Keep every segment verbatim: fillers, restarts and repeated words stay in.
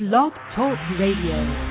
Blog Talk Radio.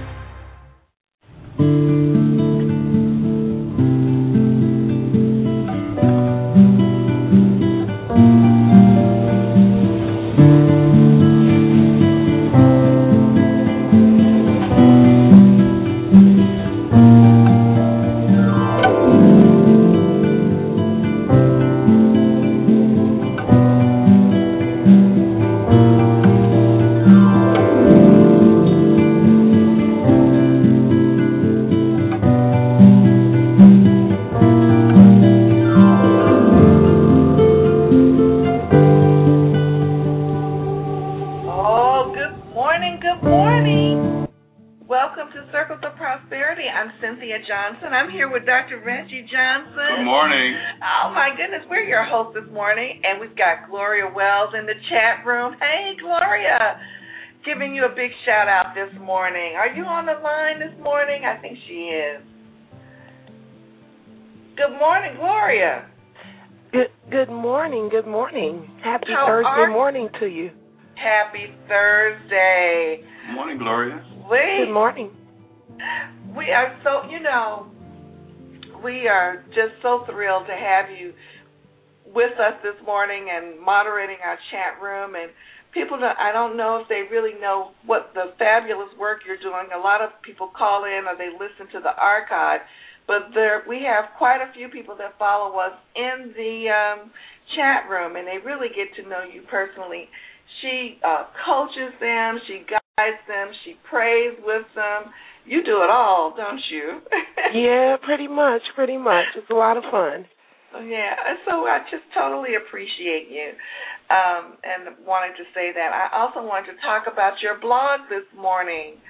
I'm here with Doctor Reggie Johnson. Good morning. Oh, my goodness. We're your hosts this morning, and we've got Gloria Wells in the chat room. Hey, Gloria. Giving you a big shout-out this morning. Are you on the line this morning? I think she is. Good morning, Gloria. Good good morning. Good morning. Happy How Thursday are... morning to you. Happy Thursday. Good morning, Gloria. We, good morning. We are so, you know, we are just so thrilled to have you with us this morning and moderating our chat room. And people, don't, I don't know if they really know what the fabulous work you're doing. A lot of people call in or they listen to the archive, but there we have quite a few people that follow us in the um, chat room, and they really get to know you personally. She uh, coaches them, she guides them, she prays with them. You do it all, don't you? Yeah, pretty much, pretty much. It's a lot of fun. Yeah, so I just totally appreciate you um, and wanted to say that. I also wanted to talk about your blog this morning.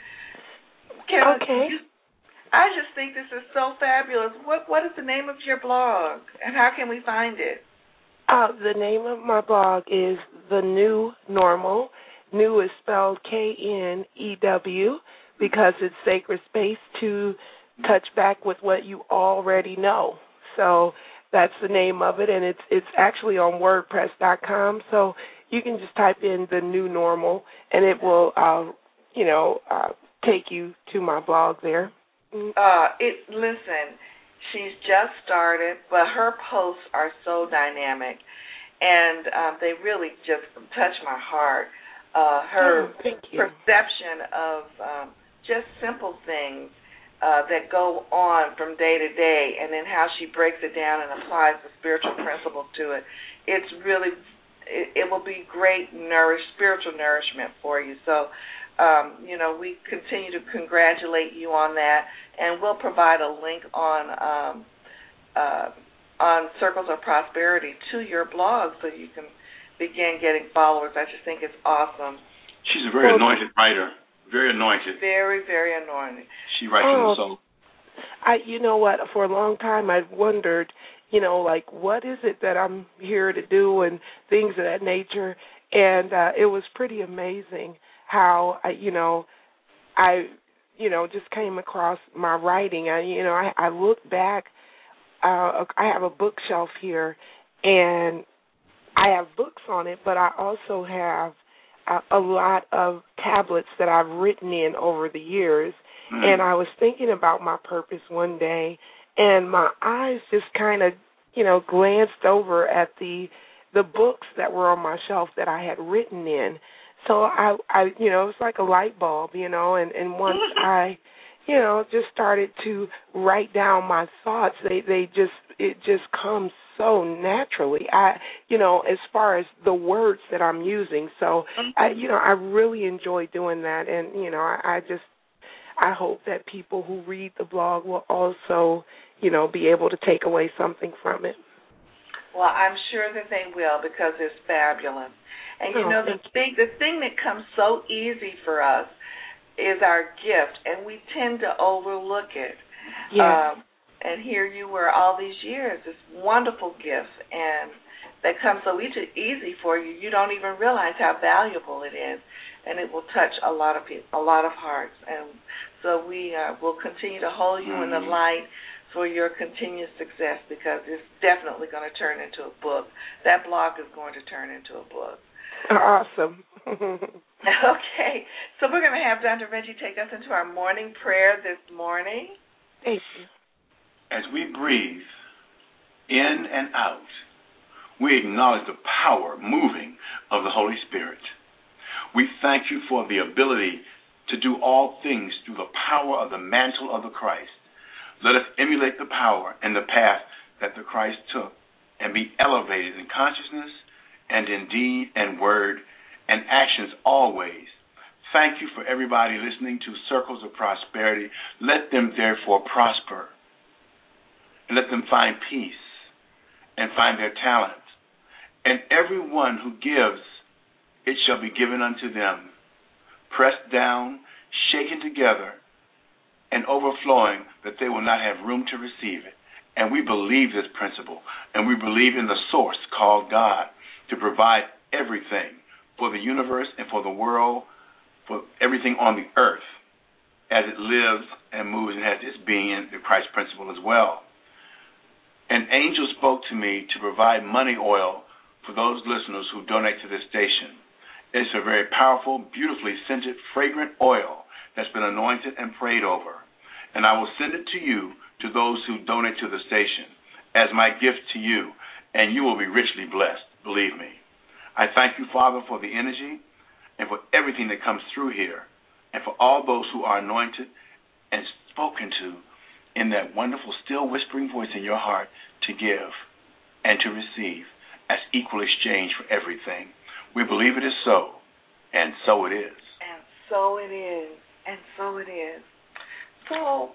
Can okay. You, I just think this is so fabulous. What What is the name of your blog, and how can we find it? Uh, the name of my blog is The New Normal. New is spelled K N E W. Because it's sacred space to touch back with what you already know. So that's the name of it, and it's it's actually on WordPress dot com. So you can just type in the new normal, and it will, uh, you know, uh, take you to my blog there. Uh, it listen, she's just started, but her posts are so dynamic, and um, they really just touch my heart. Uh, her oh, thank you. perception of um, just simple things uh, that go on from day to day, and then how she breaks it down and applies the spiritual principles to it. It's really, it, it will be great nourish, spiritual nourishment for you. So, um, you know, we continue to congratulate you on that, and we'll provide a link on um, uh, on Circles of Prosperity to your blog so you can begin getting followers. I just think it's awesome. She's a very anointed writer. Very anointed. Very, very anointed. She writes oh, from the soul. I, you know what? For a long time, I've wondered, you know, like, what is it that I'm here to do and things of that nature. And uh, it was pretty amazing how, I, you know, I, you know, just came across my writing. I, you know, I, I look back. Uh, I have a bookshelf here, and I have books on it, but I also have a lot of tablets that I've written in over the years, mm. and I was thinking about my purpose one day, and my eyes just kind of, you know, glanced over at the the books that were on my shelf that I had written in. So I, I you know, it was like a light bulb, you know, and, and once I, you know, just started to write down my thoughts, they, they just, it just comes so naturally. I, you know, as far as the words that I'm using. So, I, you know, I really enjoy doing that. And, you know, I, I just, I hope that people who read the blog will also, you know, be able to take away something from it. Well, I'm sure that they will because it's fabulous. And, you oh, know, the thing, the thing that comes so easy for us is our gift, and we tend to overlook it. Yeah. Um, and here you were all these years, this wonderful gift, and that comes so easy, easy for you. You don't even realize how valuable it is, and it will touch a lot of people, a lot of hearts. And so we uh, will continue to hold you mm-hmm. in the light for your continued success, because it's definitely going to turn into a book. That blog is going to turn into a book. Awesome. Okay, so we're going to have Doctor Reggie take us into our morning prayer this morning. Thank you. As we breathe in and out, we acknowledge the power moving of the Holy Spirit. We thank you for the ability to do all things through the power of the mantle of the Christ. Let us emulate the power and the path that the Christ took and be elevated in consciousness and in deed and word and actions always. Thank you for everybody listening to Circles of Prosperity. Let them therefore prosper, and let them find peace and find their talent. And everyone who gives, it shall be given unto them, pressed down, shaken together, and overflowing, that they will not have room to receive it. And we believe this principle, and we believe in the source called God to provide everything for the universe and for the world, for everything on the earth as it lives and moves and has its being in the Christ principle as well. An angel spoke to me to provide money oil for those listeners who donate to this station. It's a very powerful, beautifully scented, fragrant oil that's been anointed and prayed over. And I will send it to you, to those who donate to the station, as my gift to you, and you will be richly blessed, believe me. I thank you, Father, for the energy and for everything that comes through here, and for all those who are anointed and spoken to in that wonderful, still whispering voice in your heart to give and to receive as equal exchange for everything. We believe it is so, and so it is. And so it is, and so it is. So,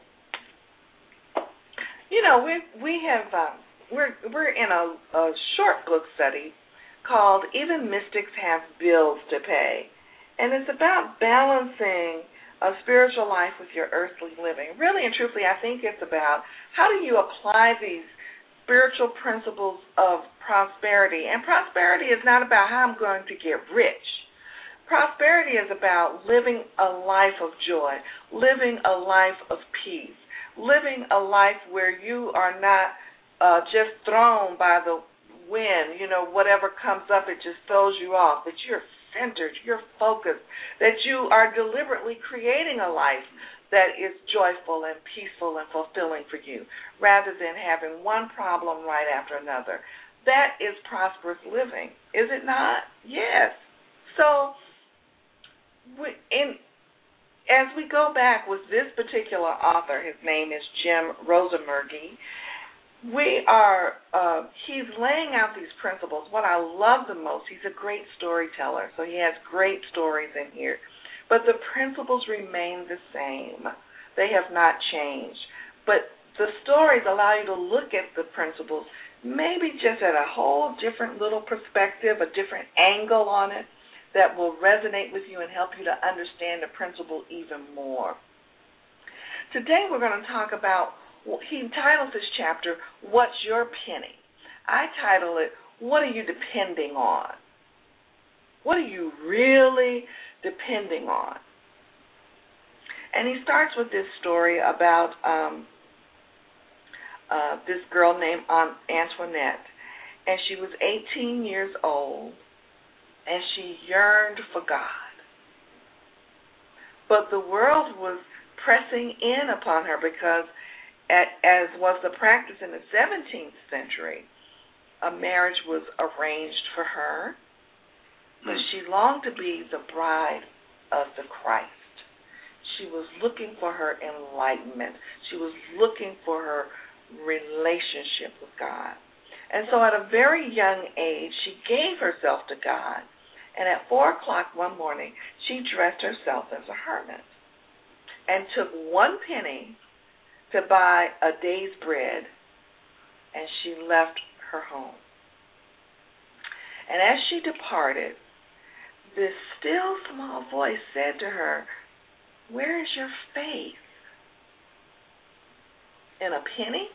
you know, we we have uh, we're we're in a, a short book study called "Even Mystics Have Bills to Pay," and it's about balancing a spiritual life with your earthly living. Really and truthfully, I think it's about how do you apply these spiritual principles of prosperity. And prosperity is not about how I'm going to get rich. Prosperity is about living a life of joy, living a life of peace, living a life where you are not uh, just thrown by the wind, you know, whatever comes up, it just throws you off, that you're centered, you're focused, that you are deliberately creating a life that is joyful and peaceful and fulfilling for you, rather than having one problem right after another. That is prosperous living, is it not? Yes. So, we, in, as we go back with this particular author, his name is Jim Rosenbergy, we are, uh, he's laying out these principles. What I love the most, he's a great storyteller, so he has great stories in here. But the principles remain the same. They have not changed. But the stories allow you to look at the principles maybe just at a whole different little perspective, a different angle on it that will resonate with you and help you to understand the principle even more. Today we're going to talk about, he titles this chapter, What's Your Penny? I title it, What Are You Depending On? What are you really depending on? And he starts with this story about um, uh, this girl named Aunt Antoinette. And she was eighteen years old, and she yearned for God. But the world was pressing in upon her because, as was the practice in the seventeenth century, a marriage was arranged for her, but she longed to be the bride of the Christ. She was looking for her enlightenment. She was looking for her relationship with God. And so at a very young age, she gave herself to God, and at four o'clock one morning, she dressed herself as a hermit and took one penny to buy a day's bread, and she left her home. And as she departed, this still small voice said to her, "Where is your faith? In a penny?"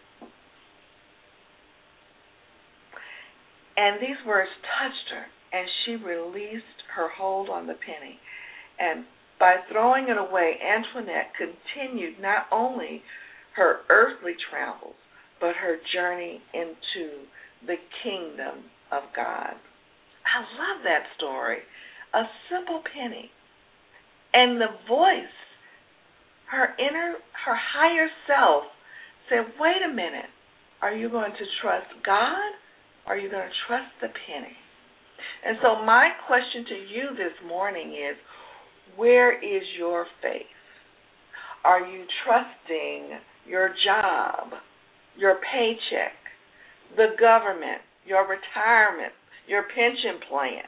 And these words touched her, and she released her hold on the penny. And by throwing it away, Antoinette continued not only her earthly travels, but her journey into the kingdom of God. I love that story. A simple penny. And the voice, her inner, her higher self said, wait a minute, are you going to trust God or are you going to trust the penny? And so my question to you this morning is, where is your faith? Are you trusting your job, your paycheck, the government, your retirement, your pension plan?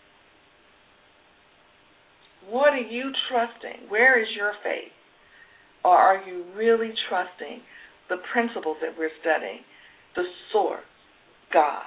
What are you trusting? Where is your faith? Or are you really trusting the principles that we're studying, the source, God?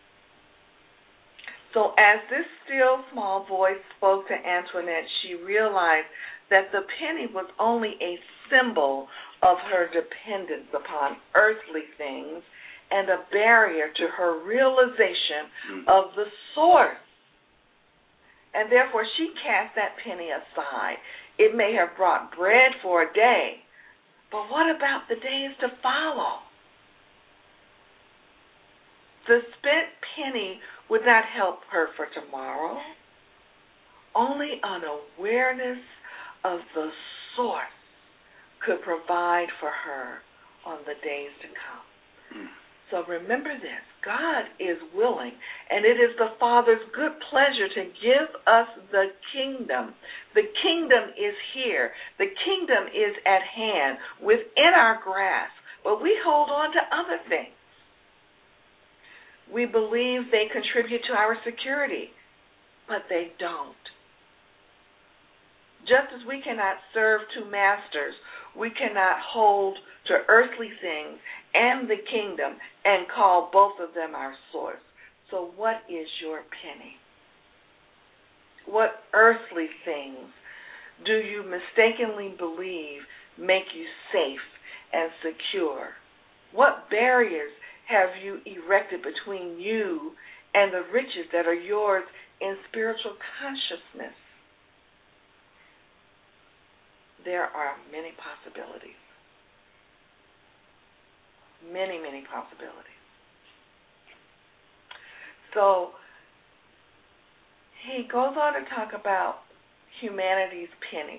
So as this still small voice spoke to Antoinette, she realized that the penny was only a symbol of her dependence upon earthly things and a barrier to her realization mm. of the source. And therefore, she cast that penny aside. It may have brought bread for a day, but what about the days to follow? The spent penny would not help her for tomorrow. Only an awareness of the source could provide for her on the days to come. Mm. So remember this, God is willing, and it is the Father's good pleasure to give us the kingdom. The kingdom is here. The kingdom is at hand, within our grasp, but we hold on to other things. We believe they contribute to our security, but they don't. Just as we cannot serve two masters, we cannot hold to earthly things and the kingdom and call both of them our source. So what is your penny? What earthly things do you mistakenly believe make you safe and secure? What barriers have you erected between you and the riches that are yours in spiritual consciousness? There are many possibilities. Many, many possibilities. So he goes on to talk about humanity's penny.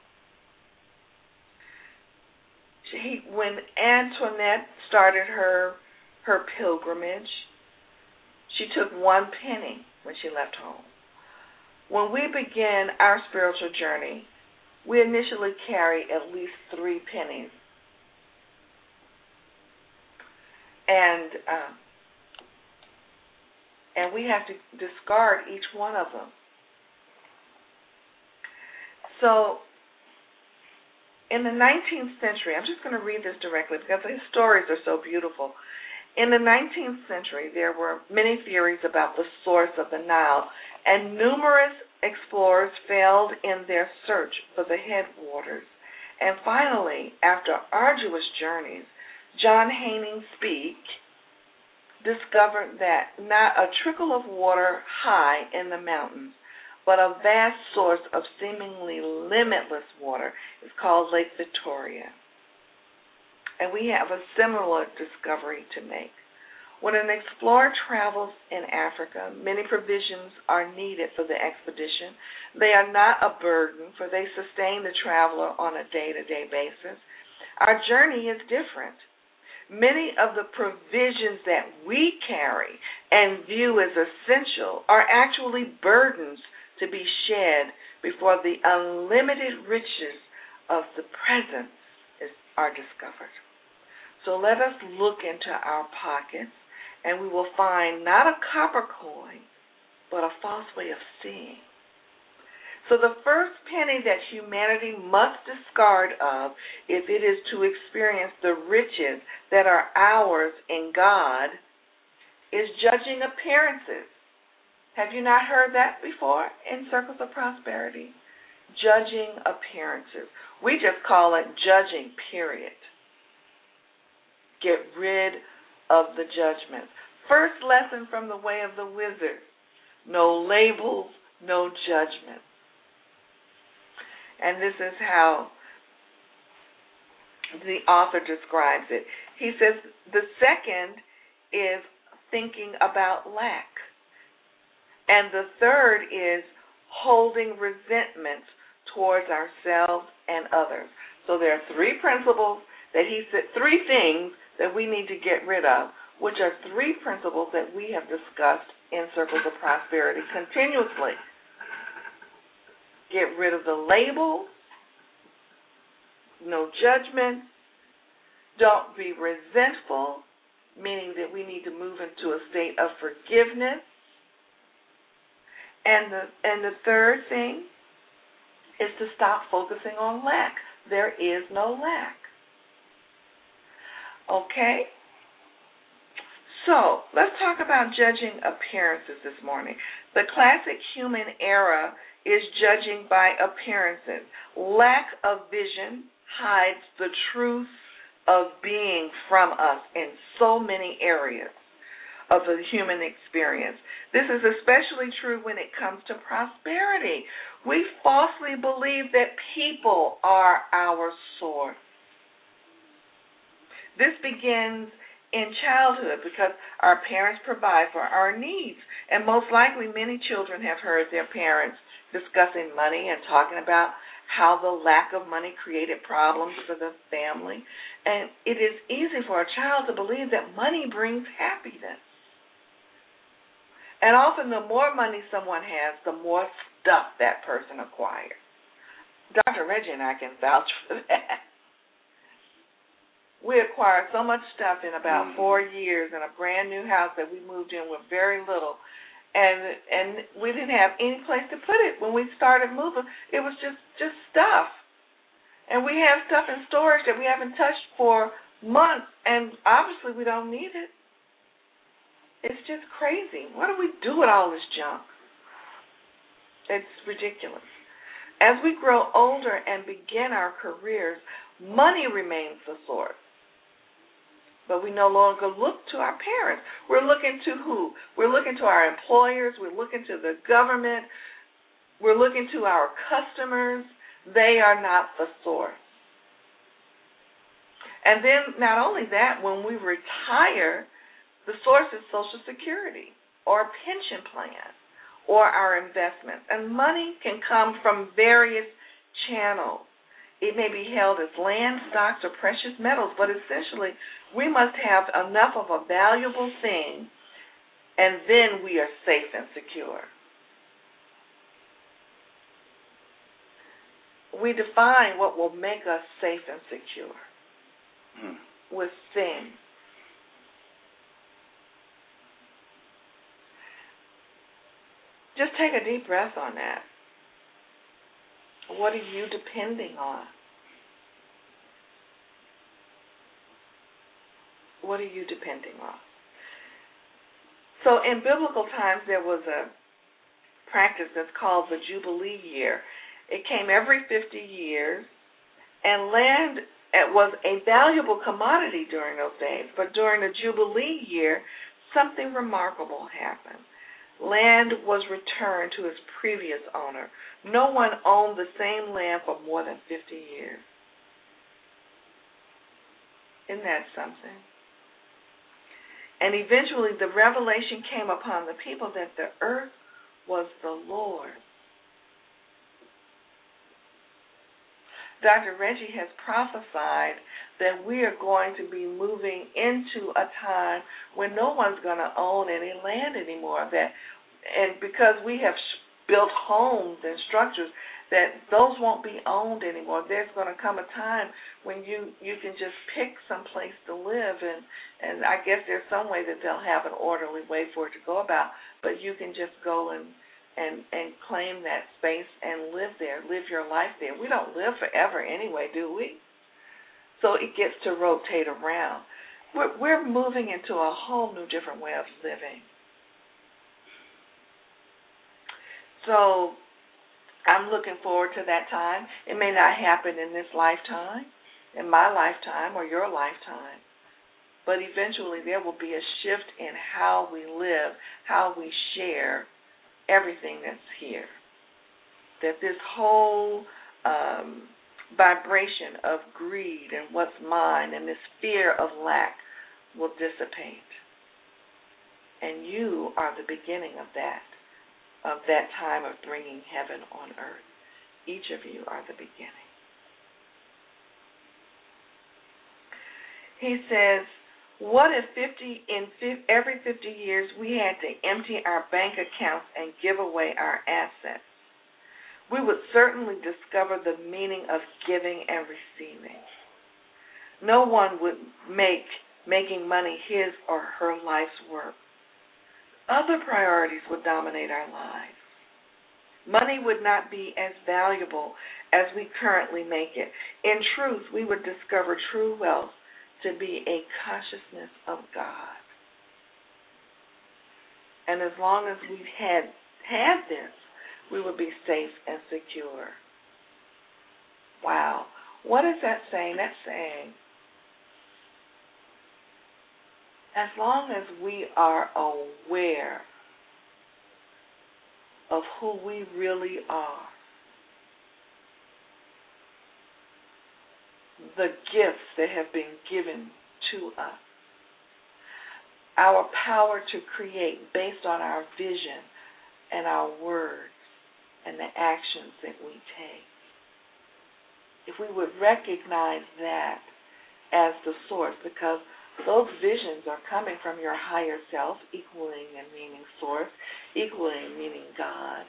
She, when Antoinette started her her pilgrimage, she took one penny when she left home. When we begin our spiritual journey, we initially carry at least three pennies. And uh, and we have to discard each one of them. So in the nineteenth century, I'm just going to read this directly because the stories are so beautiful. In the nineteenth century, there were many theories about the source of the Nile, and numerous explorers failed in their search for the headwaters. And finally, after arduous journeys, John Haining Speke discovered that not a trickle of water high in the mountains, but a vast source of seemingly limitless water is called Lake Victoria. And we have a similar discovery to make. When an explorer travels in Africa, many provisions are needed for the expedition. They are not a burden, for they sustain the traveler on a day-to-day basis. Our journey is different. Many of the provisions that we carry and view as essential are actually burdens to be shed before the unlimited riches of the present is, are discovered. So let us look into our pockets, and we will find not a copper coin, but a false way of seeing. So the first penny that humanity must discard of, if it is to experience the riches that are ours in God, is judging appearances. Have you not heard that before in Circles of Prosperity? Judging appearances. We just call it judging, period. Get rid of the judgments. First lesson from the way of the wizard. No labels, no judgments. And this is how the author describes it. He says the second is thinking about lack. And the third is holding resentment towards ourselves and others. So there are three principles that he said, three things that we need to get rid of, which are three principles that we have discussed in Circles of Prosperity continuously. Get rid of the labels, no judgment, don't be resentful, meaning that we need to move into a state of forgiveness. And the and the third thing is to stop focusing on lack. There is no lack. Okay? So, let's talk about judging appearances this morning. The classic human error is judging by appearances. Lack of vision hides the truth of being from us in so many areas of the human experience. This is especially true when it comes to prosperity. We falsely believe that people are our source. This begins in childhood because our parents provide for our needs. And most likely many children have heard their parents discussing money and talking about how the lack of money created problems for the family. And it is easy for a child to believe that money brings happiness. And often the more money someone has, the more stuff that person acquires. Doctor Reggie and I can vouch for that. We acquired so much stuff in about mm-hmm. four years in a brand new house that we moved in with very little. And and we didn't have any place to put it. When we started moving, it was just, just stuff. And we have stuff in storage that we haven't touched for months, and obviously we don't need it. It's just crazy. What do we do with all this junk? It's ridiculous. As we grow older and begin our careers, money remains the source. But we no longer look to our parents. We're looking to who? We're looking to our employers. We're looking to the government. We're looking to our customers. They are not the source. And then not only that, when we retire, the source is Social Security or a pension plan or our investments. And money can come from various channels. It may be held as land, stocks, or precious metals, but essentially we must have enough of a valuable thing, and then we are safe and secure. We define what will make us safe and secure hmm. with things. Just take a deep breath on that. What are you depending on? What are you depending on? So in biblical times, there was a practice that's called the Jubilee year. It came every fifty years, and land was a valuable commodity during those days. But during the Jubilee year, something remarkable happened. Land was returned to its previous owner. No one owned the same land for more than fifty years. Isn't that something? And eventually the revelation came upon the people that the earth was the Lord's. Doctor Reggie has prophesied that we are going to be moving into a time when no one's going to own any land anymore. That, and because we have built homes and structures, that those won't be owned anymore. There's going to come a time when you, you can just pick some place to live, and, and I guess there's some way that they'll have an orderly way for it to go about, but you can just go and And, and claim that space and live there, live your life there. We don't live forever anyway, do we? So it gets to rotate around. We're, we're moving into a whole new different way of living. So I'm looking forward to that time. It may not happen in this lifetime, in my lifetime or your lifetime, but eventually there will be a shift in how we live, how we share everything that's here. That this whole um, vibration of greed and what's mine and this fear of lack will dissipate. And you are the beginning of that. of that time of bringing heaven on earth. Each of you are the beginning. He says, what if fifty in every fifty years we had to empty our bank accounts and give away our assets? We would certainly discover the meaning of giving and receiving. No one would make making money his or her life's work. Other priorities would dominate our lives. Money would not be as valuable as we currently make it. In truth, we would discover true wealth to be a consciousness of God. And as long as we had had this, we would be safe and secure. Wow. What is that saying? That's saying, as long as we are aware of who we really are, the gifts that have been given to us, our power to create based on our vision and our words and the actions that we take. If we would recognize that as the source, because those visions are coming from your higher self, equaling and meaning source, equaling meaning God.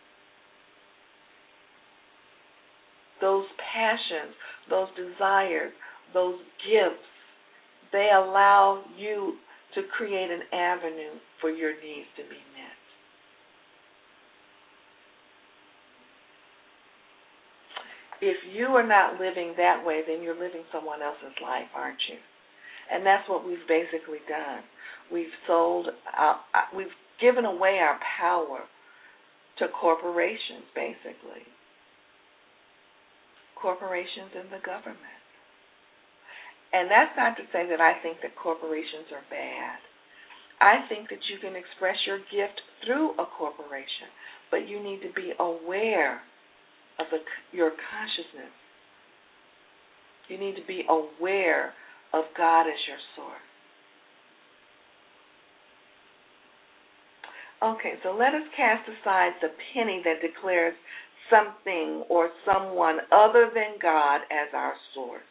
Those passions, those desires, those gifts, they allow you to create an avenue for your needs to be met. If you are not living that way, then you're living someone else's life, aren't you? And that's what we've basically done. We've sold, our, we've given away our power to corporations, basically. Corporations and the government. And that's not to say that I think that corporations are bad. I think that you can express your gift through a corporation, but you need to be aware of the, your consciousness. You need to be aware of God as your source. Okay, so let us cast aside the penny that declares something or someone other than God as our source.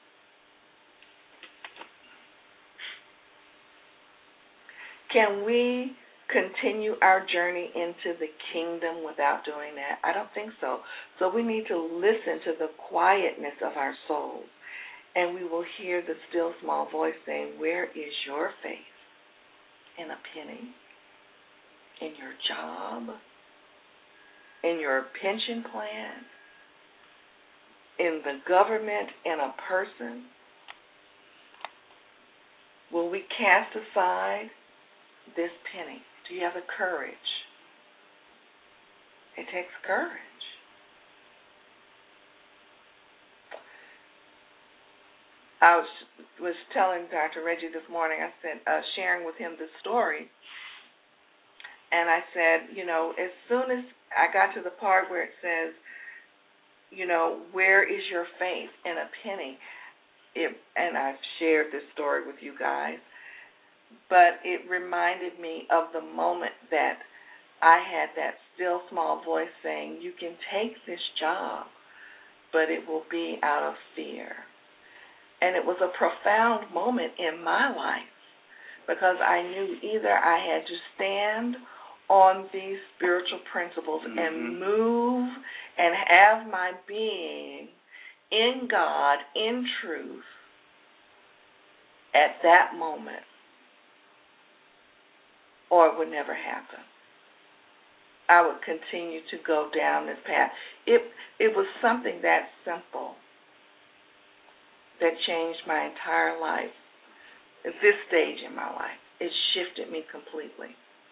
Can we continue our journey into the kingdom without doing that? I don't think so. So we need to listen to the quietness of our souls, and we will hear the still small voice saying, where is your faith? In a penny? In your job? In your pension plan? In the government? In a person? Will we cast aside this penny? Do you have the courage? It takes courage. I was was telling Doctor Reggie this morning, I said, uh, sharing with him this story, and I said, you know, as soon as I got to the part where it says, you know, where is your faith in a penny? It, and I've shared this story with you guys, but it reminded me of the moment that I had that still small voice saying, you can take this job, but it will be out of fear. And it was a profound moment in my life because I knew either I had to stand on these spiritual principles mm-hmm. and move and have my being in God, in truth, at that moment, or it would never happen. I would continue to go down this path. It it was something that simple that changed my entire life. At this stage in my life, it shifted me completely.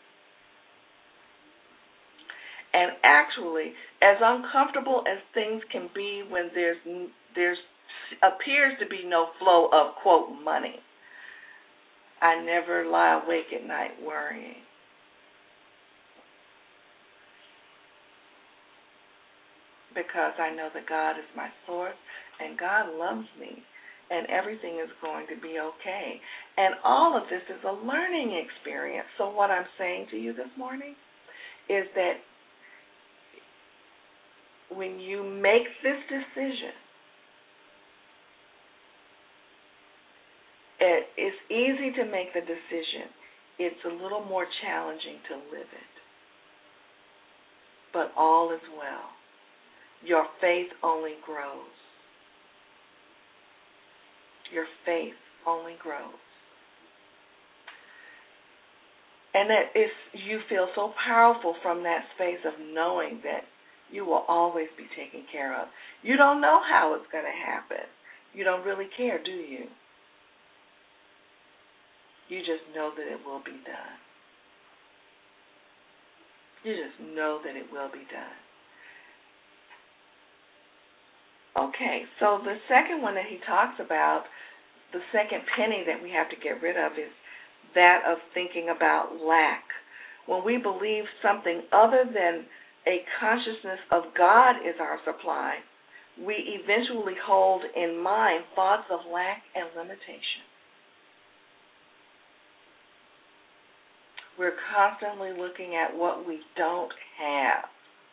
And actually, as uncomfortable as things can be when there's there's appears to be no flow of, quote, money, I never lie awake at night worrying. Because I know that God is my source and God loves me and everything is going to be okay. And all of this is a learning experience. So what I'm saying to you this morning is that when you make this decision, it, it's easy to make the decision. It's a little more challenging to live it. But all is well. Your faith only grows. Your faith only grows. And that is, you feel so powerful from that space of knowing that you will always be taken care of. You don't know how it's going to happen. You don't really care, do you? You just know that it will be done. You just know that it will be done. Okay, so the second one that he talks about, the second penny that we have to get rid of is that of thinking about lack. When we believe something other than a consciousness of God is our supply, we eventually hold in mind thoughts of lack and limitation. We're constantly looking at what we don't have.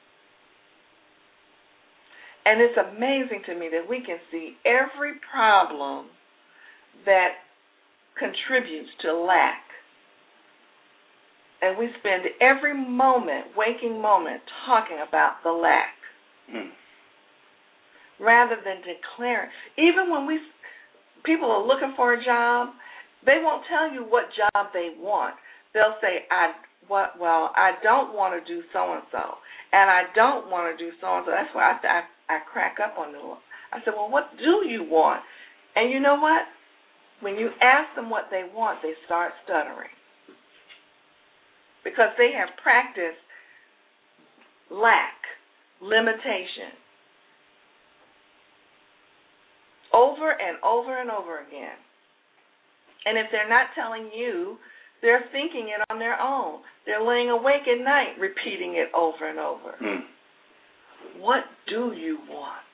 And it's amazing to me that we can see every problem that contributes to lack. And we spend every moment, waking moment, talking about the lack. Mm. Rather than declaring. Even when we people are looking for a job, they won't tell you what job they want. They'll say, I what well, I don't want to do so and so, and I don't want to do so and so. That's why I, I I crack up on them. I said, well, what do you want? And you know what? When you ask them what they want, they start stuttering. Because they have practiced lack, limitation, over and over and over again. And if they're not telling you, they're thinking it on their own. They're laying awake at night repeating it over and over. Mm. What do you want?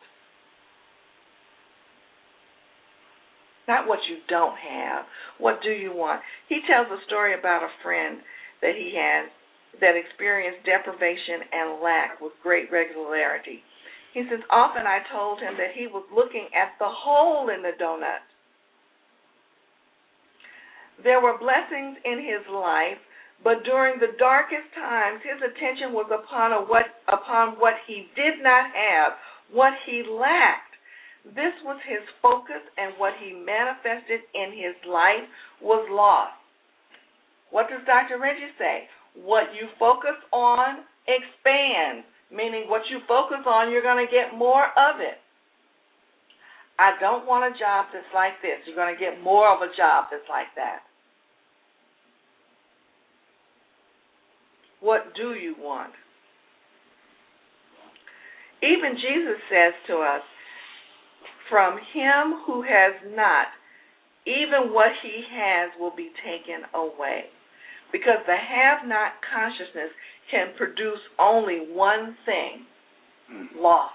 Not what you don't have. What do you want? He tells a story about a friend that he had that experienced deprivation and lack with great regularity. He says, often I told him that he was looking at the hole in the donut. There were blessings in his life, but during the darkest times, his attention was upon a what upon what he did not have, what he lacked. This was his focus, and what he manifested in his life was lost. What does Doctor Reggie say? What you focus on expands, meaning what you focus on, you're going to get more of it. I don't want a job that's like this. You're going to get more of a job that's like that. What do you want? Even Jesus says to us, from him who has not, even what he has will be taken away. Because the have-not consciousness can produce only one thing, mm. loss.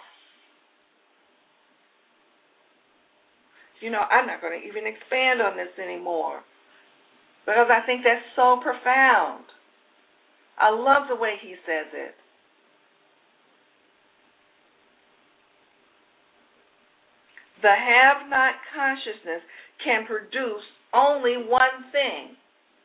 You know, I'm not going to even expand on this anymore because I think that's so profound. I love the way he says it. The have-not consciousness can produce only one thing,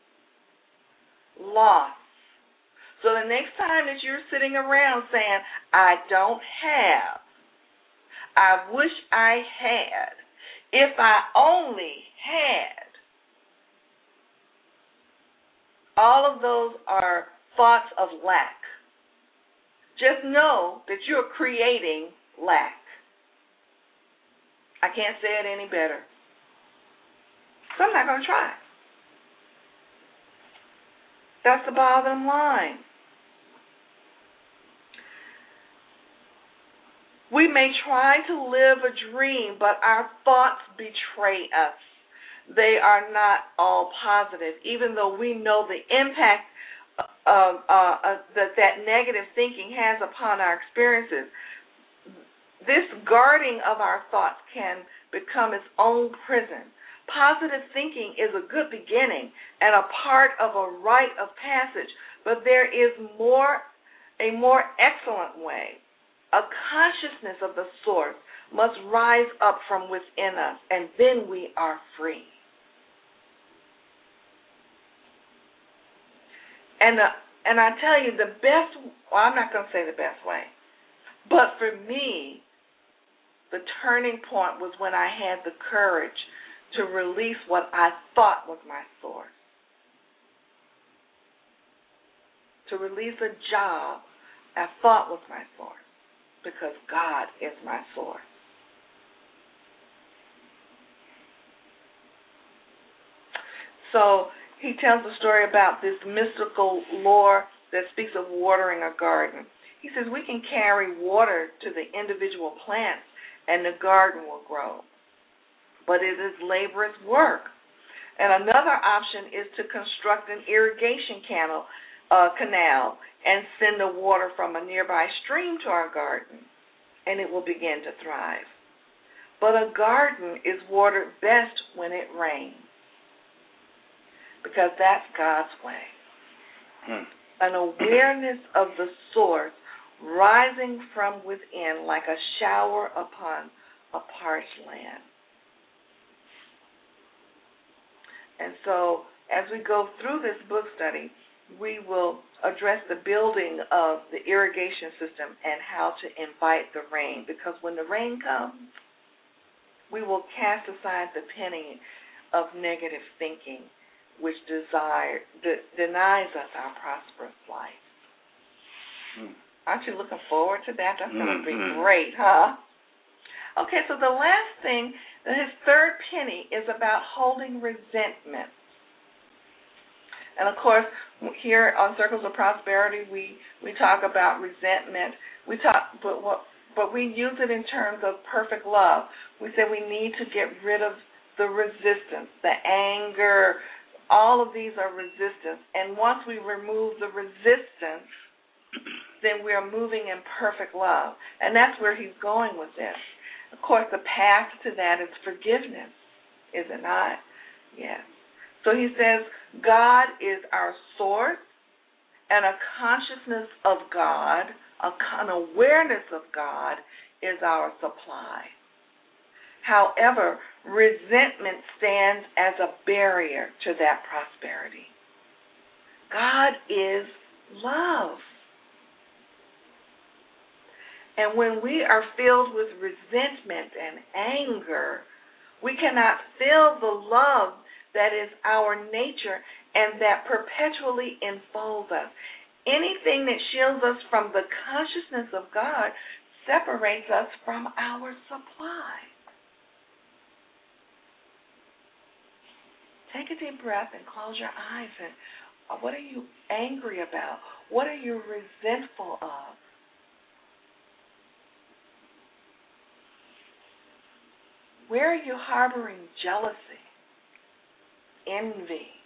loss. So the next time that you're sitting around saying, I don't have, I wish I had, if I only had, all of those are thoughts of lack. Just know that you're creating lack. I can't say it any better. So I'm not going to try. That's the bottom line. We may try to live a dream, but our thoughts betray us. They are not all positive, even though we know the impact of, uh, uh, that that negative thinking has upon our experiences. This guarding of our thoughts can become its own prison. Positive thinking is a good beginning and a part of a rite of passage, but there is more a more excellent way. A consciousness of the source must rise up from within us, and then we are free. And uh, and I tell you, the best, well, I'm not going to say the best way, but for me, the turning point was when I had the courage to release what I thought was my source. To release a job I thought was my source, because God is my source. So he tells a story about this mystical lore that speaks of watering a garden. He says we can carry water to the individual plants and the garden will grow. But it is laborious work. And another option is to construct an irrigation canal, uh, canal and send the water from a nearby stream to our garden, and it will begin to thrive. But a garden is watered best when it rains, because that's God's way. Hmm. An awareness of the source rising from within like a shower upon a parched land. And so as we go through this book study, we will address the building of the irrigation system and how to invite the rain, because when the rain comes, we will cast aside the penny of negative thinking, which desire, de- denies us our prosperous life. Mm. Aren't you looking forward to that? That's mm-hmm. going to be great, huh? Okay, so the last thing, his third penny is about holding resentment. And, of course, here on Circles of Prosperity, we, we talk about resentment. We talk, but what, but we use it in terms of perfect love. We say we need to get rid of the resistance, the anger. All of these are resistance. And once we remove the resistance, then we are moving in perfect love. And that's where he's going with this. Of course, the path to that is forgiveness, is it not? Yes. So he says, God is our source, and a consciousness of God, an awareness of God is our supply. However, resentment stands as a barrier to that prosperity. God is love. And when we are filled with resentment and anger, we cannot feel the love that is our nature and that perpetually enfolds us. Anything that shields us from the consciousness of God separates us from our supply. Take a deep breath and close your eyes. And what are you angry about? What are you resentful of? Where are you harboring jealousy, envy?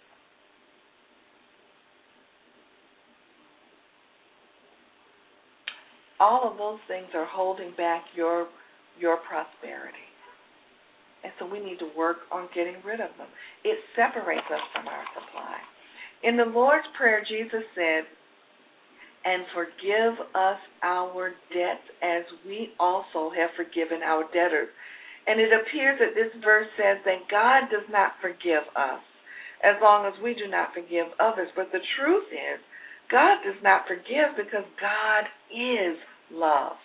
All of those things are holding back your your prosperity. And so we need to work on getting rid of them. It separates us from our supply. In the Lord's Prayer, Jesus said, "And forgive us our debts as we also have forgiven our debtors." And it appears that this verse says that God does not forgive us as long as we do not forgive others. But the truth is, God does not forgive because God is love.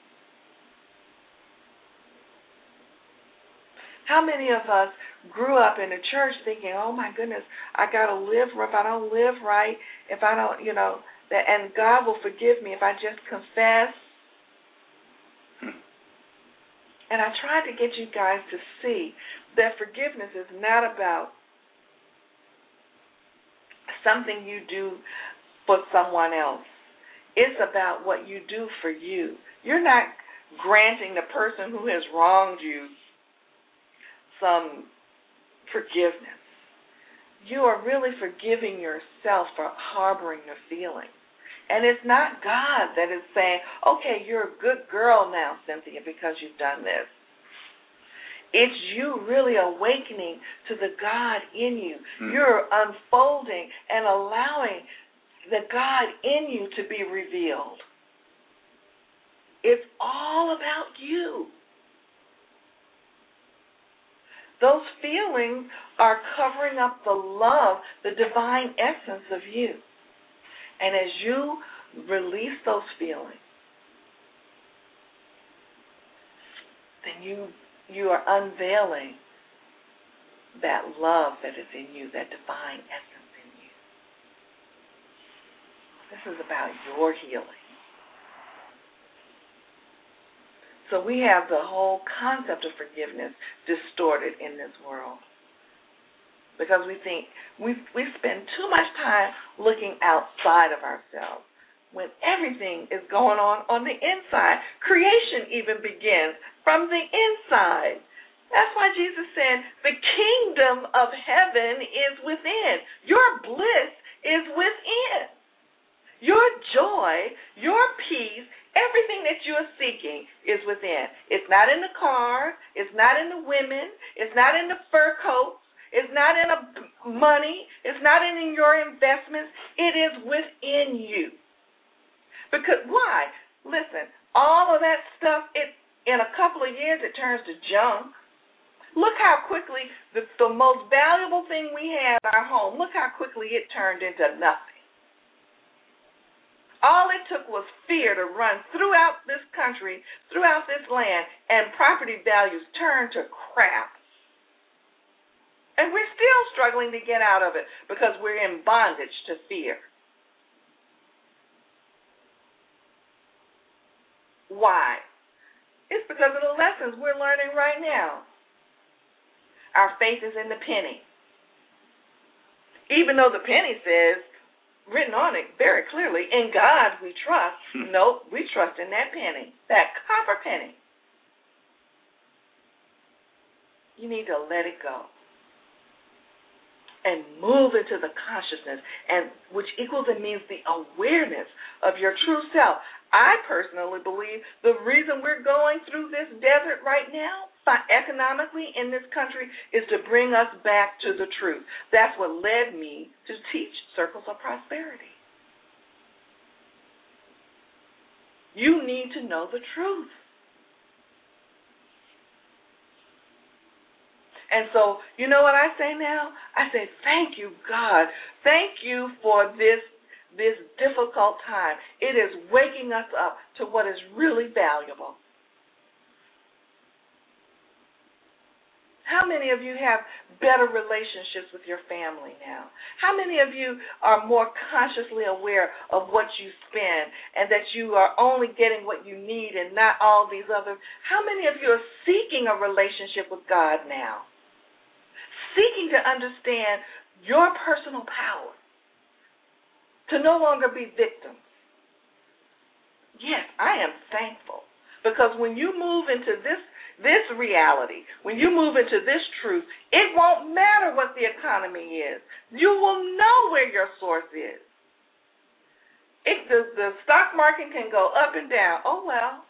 How many of us grew up in a church thinking, oh my goodness, I got to live, if I don't live right, if I don't, you know, that, and God will forgive me if I just confess. And I tried to get you guys to see that forgiveness is not about something you do for someone else. It's about what you do for you. You're not granting the person who has wronged you some forgiveness. You are really forgiving yourself for harboring the feeling. And it's not God that is saying, okay, you're a good girl now, Cynthia, because you've done this. It's you really awakening to the God in you. Mm. You're unfolding and allowing the God in you to be revealed. It's all about you. Those feelings are covering up the love, the divine essence of you. And as you release those feelings, then you you are unveiling that love that is in you, that divine essence in you. This is about your healing. So we have the whole concept of forgiveness distorted in this world because we think we we spend too much time looking outside of ourselves when everything is going on on the inside. Creation even begins from the inside. That's why Jesus said, the kingdom of heaven is within. Your bliss is within. Your joy, your peace, everything that you are seeking is within. It's not in the car. It's not in the women. It's not in the fur coats. It's not in the money. It's not in your investments. It is within you. Because why? Listen, all of that stuff, it in a couple of years, it turns to junk. Look how quickly the, the most valuable thing we have in our home, look how quickly it turned into nothing. All it took was fear to run throughout this country, throughout this land, and property values turned to crap. And we're still struggling to get out of it because we're in bondage to fear. Why? It's because of the lessons we're learning right now. Our faith is in the penny. Even though the penny says, written on it very clearly, in God we trust. Nope, we trust in that penny, that copper penny. You need to let it go and move into the consciousness, and which equals and means the awareness of your true self. I personally believe the reason we're going through this desert right now, economically in this country, is to bring us back to the truth. That's what led me to teach Circles of Prosperity. You need to know the truth. And so, you know what I say now? I say, thank you, God. Thank you for this this difficult time. It is waking us up to what is really valuable. How many of you have better relationships with your family now? How many of you are more consciously aware of what you spend and that you are only getting what you need and not all these other? How many of you are seeking a relationship with God now? Seeking to understand your personal power, to no longer be victims. Yes, I am thankful because when you move into this this reality, when you move into this truth, it won't matter what the economy is. You will know where your source is. If the, the stock market can go up and down, oh well.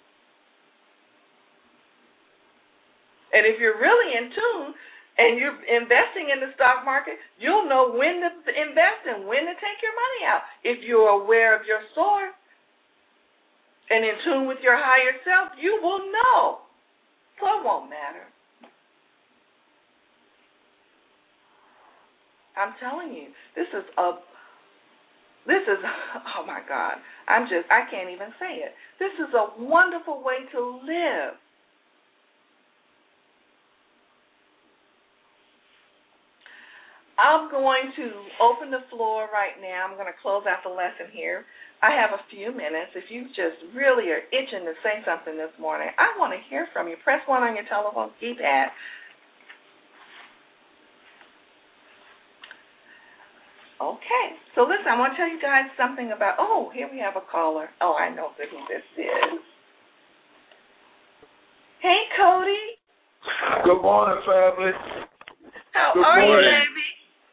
And if you're really in tune, and you're investing in the stock market, you'll know when to invest and when to take your money out. If you're aware of your source and in tune with your higher self, you will know. So it won't matter. I'm telling you, this is a, this is, oh my God, I'm just, I can't even say it. This is a wonderful way to live. I'm going to open the floor right now. I'm going to close out the lesson here. I have a few minutes. If you just really are itching to say something this morning, I want to hear from you. Press one on your telephone keypad. Okay. So listen, I want to tell you guys something about, oh, here we have a caller. Oh, I know who this is. Hey, Cody. Good morning, family. How Good are morning. you, baby?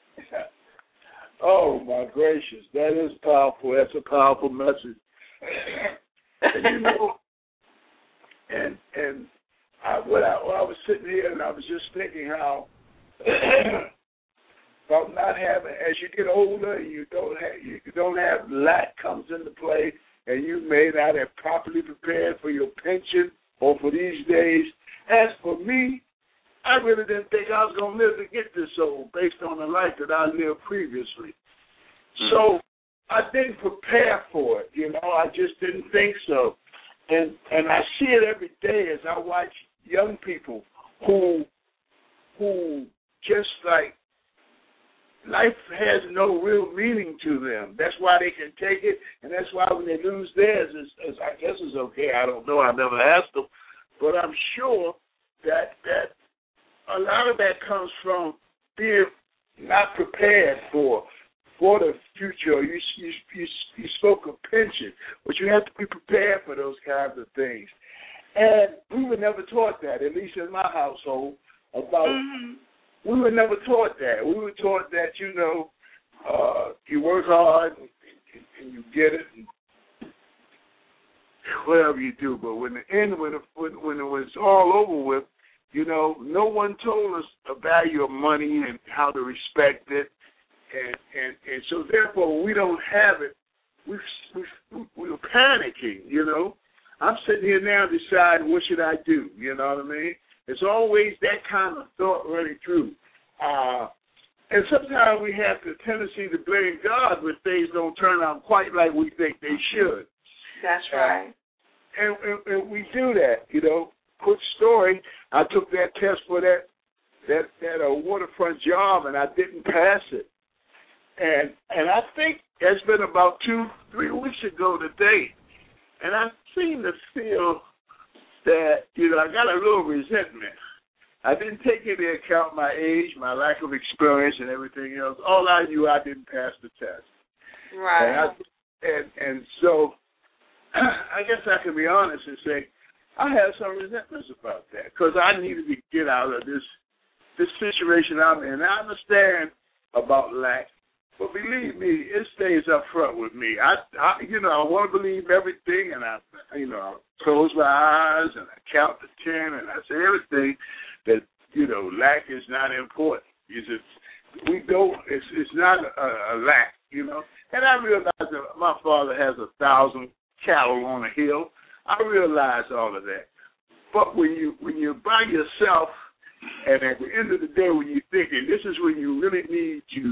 Oh, my gracious. That is powerful. That's a powerful message. And, you know, and and I, when, I, when I was sitting here and I was just thinking how about not having. As you get older, you don't have you don't have lack comes into play, and you may not have properly prepared for your pension or for these days. As for me, I really didn't think I was going to live to get this old based on the life that I lived previously. Mm-hmm. So I didn't prepare for it, you know. I just didn't think so. And and I see it every day as I watch young people who who just like life has no real meaning to them. That's why they can take it, and that's why when they lose theirs, it's, it's, I guess it's okay. I don't know. I never asked them. But I'm sure that that a lot of that comes from being not prepared for for the future. You, you, you, you spoke of pension, but you have to be prepared for those kinds of things. And we were never taught that, at least in my household, about mm-hmm. we were never taught that. We were taught that, you know, uh, you work hard and, and you get it, and whatever you do. But when the end, when it, when, when it was all over with, you know, no one told us the value of money and how to respect it, and and, and so therefore we don't have it. We we we were panicking, you know. I'm sitting here now deciding what should I do, you know what I mean? It's always that kind of thought running through. Uh, and sometimes we have the tendency to blame God when things don't turn out quite like we think they should. That's right. Uh, and, and, and we do that, you know. Quick story, I took that test for that that, that uh, waterfront job, and I didn't pass it. And and I think it's been about two, three weeks ago today, and I seem to feel that, you know, I got a little resentment. I didn't take into account my age, my lack of experience, and everything else. All I knew, I didn't pass the test. Right. And, I, and, and so I guess I can be honest and say I have some resentments about that because I needed to get out of this this situation I'm in. I understand about lack, but believe me, it stays up front with me. I, I you know, I want to believe everything, and I, you know, I close my eyes and I count to ten, and I say everything that, you know, lack is not important. It's just, we don't. It's it's not a, a lack, you know. And I realize that my father has a thousand cattle on a hill. I realize all of that. But when you when you're by yourself, and at the end of the day, when you're thinking, this is when you really need to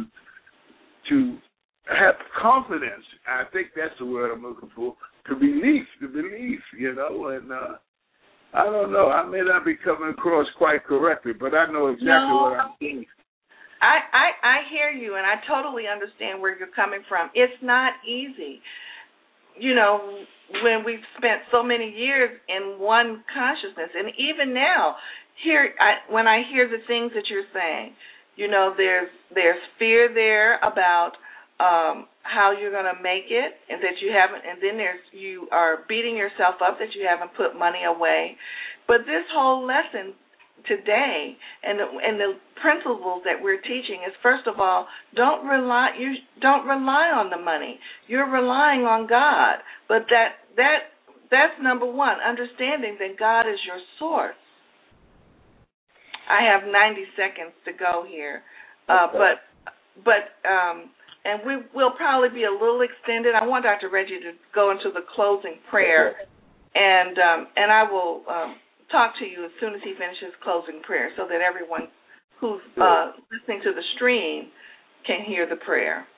to have confidence. I think that's the word I'm looking for. To believe, to believe, you know. And uh, I don't know. I may not be coming across quite correctly, but I know exactly no, what I'm saying. I, I I hear you, and I totally understand where you're coming from. It's not easy. You know, when we've spent so many years in one consciousness, and even now, here I, when I hear the things that you're saying, you know, there's there's fear there about um, how you're going to make it, and that you haven't, and then there's you are beating yourself up that you haven't put money away. But this whole lesson today, and the, and the principles that we're teaching is, first of all, don't rely you don't rely on the money. You're relying on God. But that that that's number one, understanding that God is your source. I have ninety seconds to go here, uh, okay. but but um, and we will probably be a little extended. I want Doctor Reggie to go into the closing prayer, okay. and um, and I will. Um, talk to you as soon as he finishes closing prayer so that everyone who's uh, listening to the stream can hear the prayer.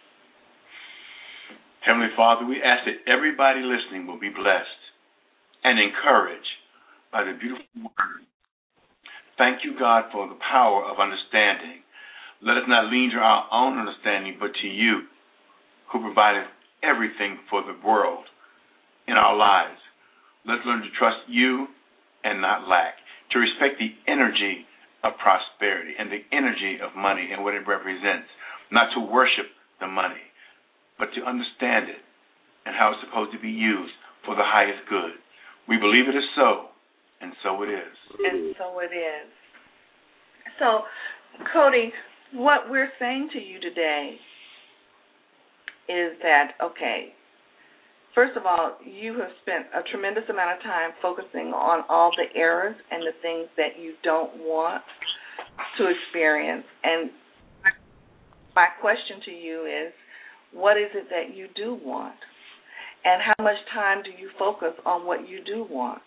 Heavenly Father, we ask that everybody listening will be blessed and encouraged by the beautiful word. Thank you, God, for the power of understanding. Let us not lean to our own understanding, but to you, who provided everything for the world in our lives. Let's learn to trust you and not lack, to respect the energy of prosperity and the energy of money and what it represents, not to worship the money, but to understand it and how it's supposed to be used for the highest good. We believe it is so, and so it is. And so it is. So, Cody, what we're saying to you today is that, okay, first of all, you have spent a tremendous amount of time focusing on all the errors and the things that you don't want to experience. And my question to you is, what is it that you do want? And how much time do you focus on what you do want?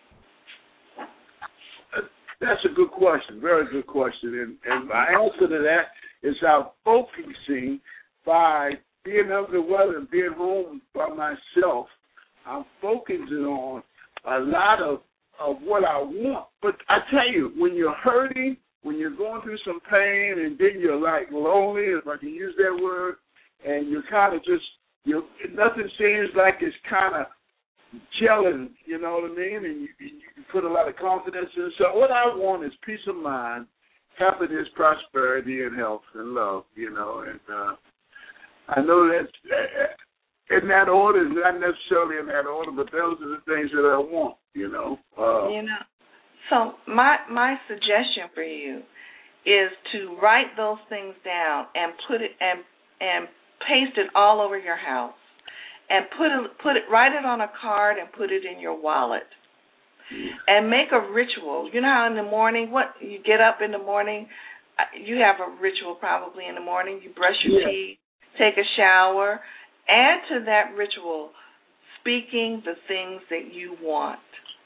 That's a good question, very good question. And, and my answer to that is I'm focusing by being under the weather and being home by myself. I'm focusing on a lot of, of what I want. But I tell you, when you're hurting, when you're going through some pain, and then you're like lonely, if I can use that word, and you're kind of just, you nothing seems like it's kind of gelling, you know what I mean? And you, you put a lot of confidence in it. So what I want is peace of mind, happiness, prosperity, and health and love, you know. And uh, I know that in that order, not necessarily in that order, but those are the things that I want, you know. Uh, you know. So my my suggestion for you is to write those things down and put it and and paste it all over your house, and put it put it write it on a card and put it in your wallet, and make a ritual. You know how in the morning, what you get up in the morning, you have a ritual probably in the morning. You brush your yeah. teeth, take a shower. Add to that ritual speaking the things that you want.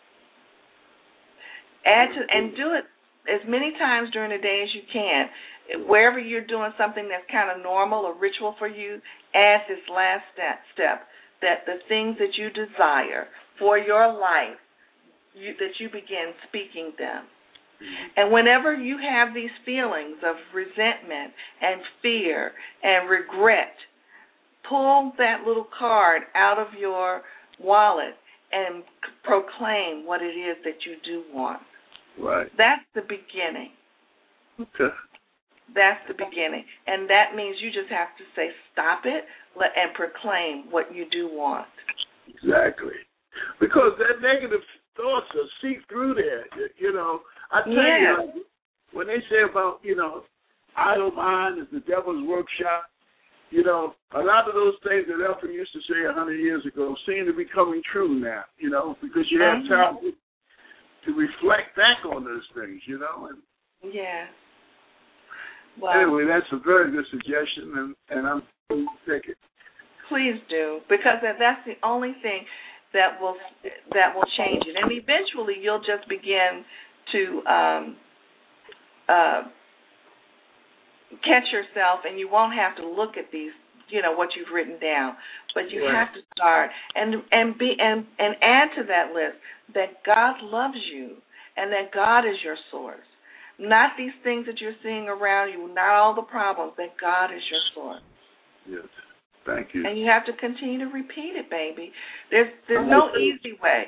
Add to and do it as many times during the day as you can. Wherever you're doing something that's kind of normal or ritual for you, add this last step, step that the things that you desire for your life, you, that you begin speaking them. And whenever you have these feelings of resentment and fear and regret, pull that little card out of your wallet and proclaim what it is that you do want. Right. That's the beginning. Okay. That's the beginning. And that means you just have to say, stop it, let, and proclaim what you do want. Exactly. Because that negative thoughts will seep through there. You know, I tell yeah. you, like, when they say about, you know, idle mind is the devil's workshop, you know, a lot of those things that Elton used to say a hundred years ago seem to be coming true now, you know, because you have time to, to reflect back on those things, you know. And yeah. Well, anyway, that's a very good suggestion, and, and I'm going to take it. Please do, because that, that's the only thing that will that will change it. And eventually you'll just begin to um, uh, catch yourself, and you won't have to look at these, you know, what you've written down. But you right. have to start and and be and, and add to that list that God loves you and that God is your source. Not these things that you're seeing around you, not all the problems, that God is your source. Yes. Thank you. And you have to continue to repeat it, baby. There's there's no easy way.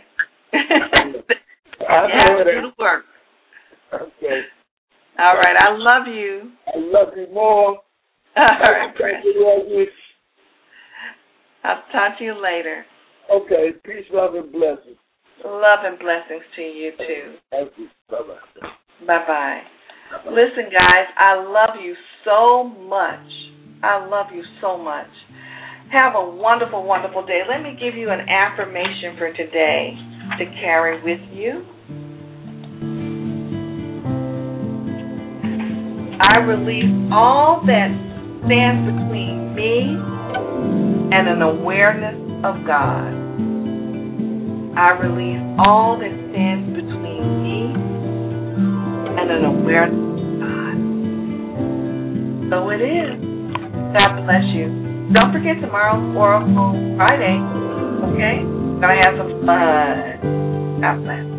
I you have to do the work. Okay. All right. I love you. I love you more. All right, Chris. You. I'll talk to you later. Okay. Peace, love, and blessings. Love and blessings to you, too. Thank you. Bye-bye. Bye-bye. Bye-bye. Listen, guys, I love you so much. I love you so much. Have a wonderful, wonderful day. Let me give you an affirmation for today to carry with you. I release all that stands between me and an awareness of God. I release all that stands between me and an awareness of God. So it is. God bless you. Don't forget tomorrow's Oracle Friday, okay? Gonna have some fun. God bless.